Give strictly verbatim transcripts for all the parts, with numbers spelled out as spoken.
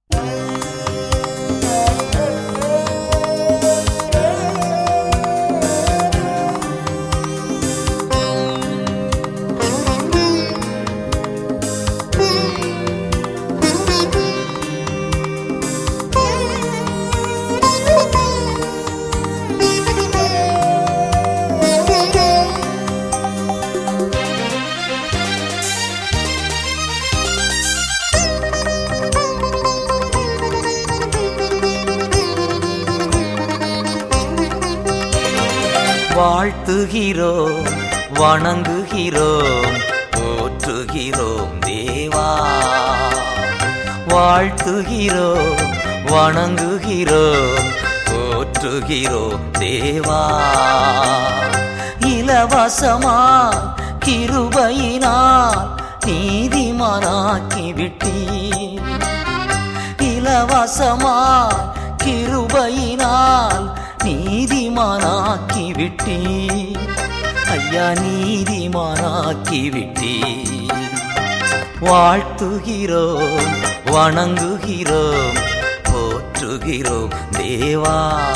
வாழ்த்துகிறோம், வணங்குகிறோம், போற்றுகிறோம் தேவா. வாழ்த்துகிறோம், வணங்குகிறோம், போற்றுகிறோம் தேவா. இலவசமா கிருபையினால் நீதிமானாக்கி விட்டீர். இலவசமா கிருபையினால் நீதிமானாக்கி விட்டீர். ஐயா நீதிமானாக்கி விட்டீர். வாழ்த்துகிறோம், வணங்குகிறோம், போற்றுகிறோம் தேவா.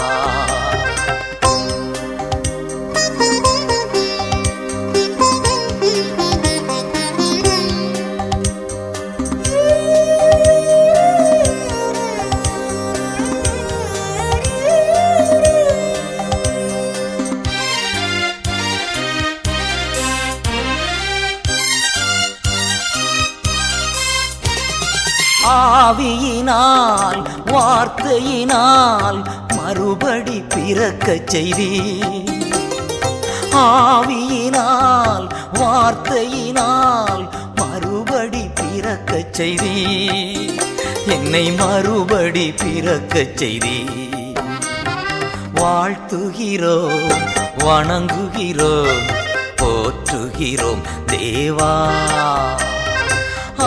ஆவியினால் வார்த்தையினால் மறுபடி பிறக்கச் செய்தீர். ஆவியினால் வார்த்தையினால் மறுபடி பிறக்கச் செய்தீர். என்னை மறுபடி பிறக்கச் செய்தீர். வாழ்த்துகிறோம், வணங்குகிறோம், போற்றுகிறோம் தேவா. ஆ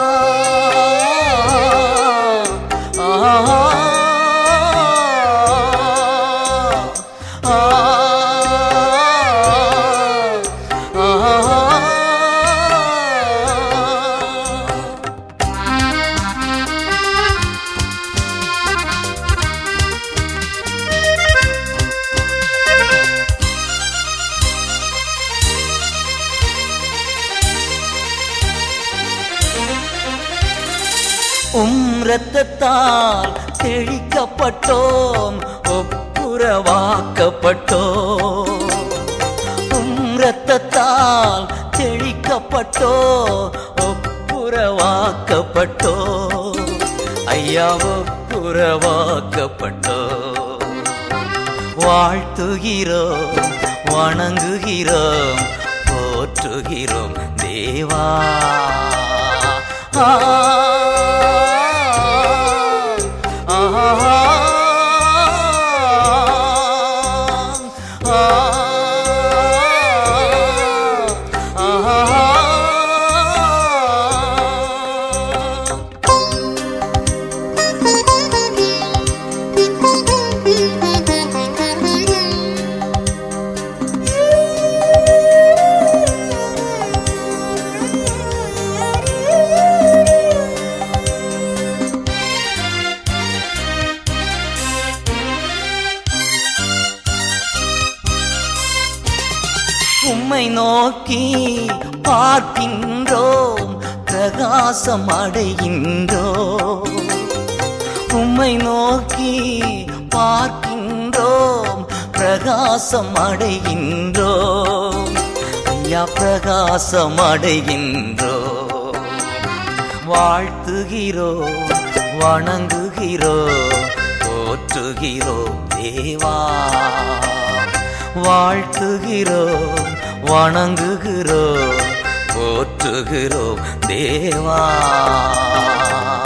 உம் இரத்தத்தால் தெளிக்கப்பட்டோம், ஒப்புரவாக்கப்பட்டோம். உம் இரத்தத்தால் தெளிக்கப்பட்டோம், ஒப்புரவாக்கப்பட்டோம். ஐயா ஒப்புரவாக்கப்பட்டோம். வாழ்த்துகிறோம், வணங்குகிறோம், போற்றுகிறோம் தேவா. ஆ உம்மை நோக்கி பார்க்கின்றோம், பிரகாசம் அடைகின்றோம். உம்மை நோக்கி பார்க்கின்றோம், பிரகாசம் அடைகின்றோம். ஐயா பிரகாசம் அடைகின்றோம். வாழ்த்துகிறோம், வணங்குகிறோம், போற்றுகிறோம் தேவா. வாழ்த்துகிறோம், வணங்குகிறோம், போற்றுகிறோம் தேவா.